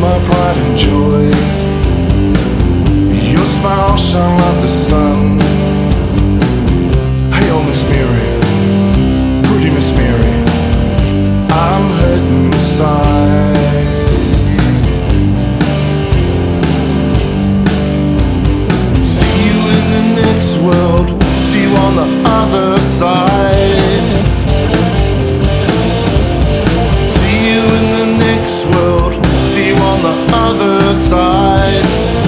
my pride and joy. Your smile shone like the sun. Hey, oh Miss Mary, pretty Miss Mary, I'm hurting inside. See you in the next world, see you on the other side. See you in the next world, see you on the other side.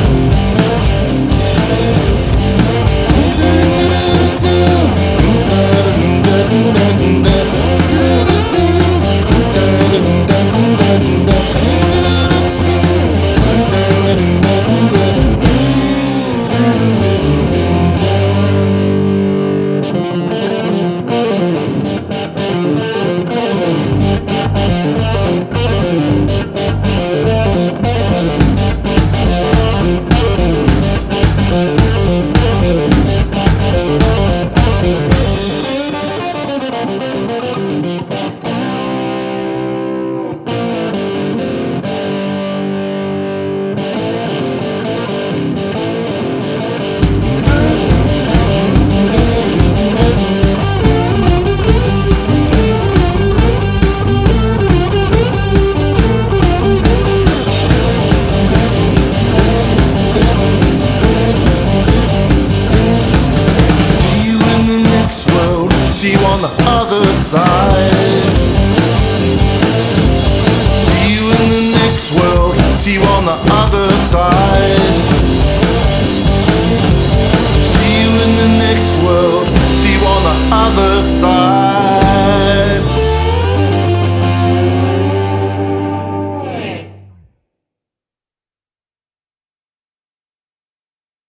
See you on the other side. See you in the next world, see you on the other side. See you in the next world, see you on the other side.